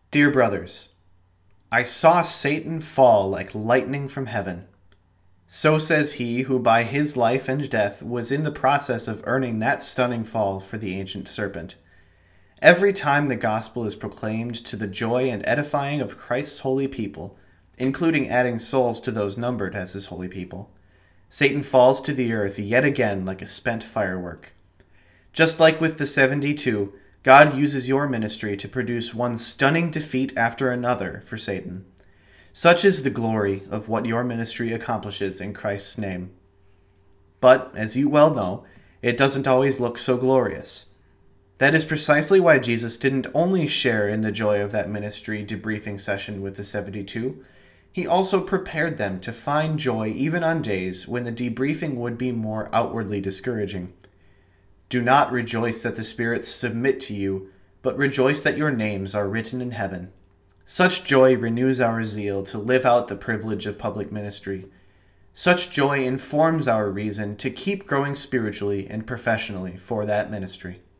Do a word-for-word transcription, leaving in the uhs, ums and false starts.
Dear brothers, I saw Satan fall like lightning from heaven. So says he who by his life and death was in the process of earning that stunning fall for the ancient serpent. Every time the gospel is proclaimed to the joy and edifying of Christ's holy people, including adding souls to those numbered as his holy people, Satan falls to the earth yet again like a spent firework. Just like with the seventy-two, God uses your ministry to produce one stunning defeat after another for Satan. Such is the glory of what your ministry accomplishes in Christ's name. But, as you well know, it doesn't always look so glorious. That is precisely why Jesus didn't only share in the joy of that ministry debriefing session with the seventy-two, he also prepared them to find joy even on days when the debriefing would be more outwardly discouraging. Do not rejoice that the spirits submit to you, but rejoice that your names are written in heaven. Such joy renews our zeal to live out the privilege of public ministry. Such joy informs our reason to keep growing spiritually and professionally for that ministry.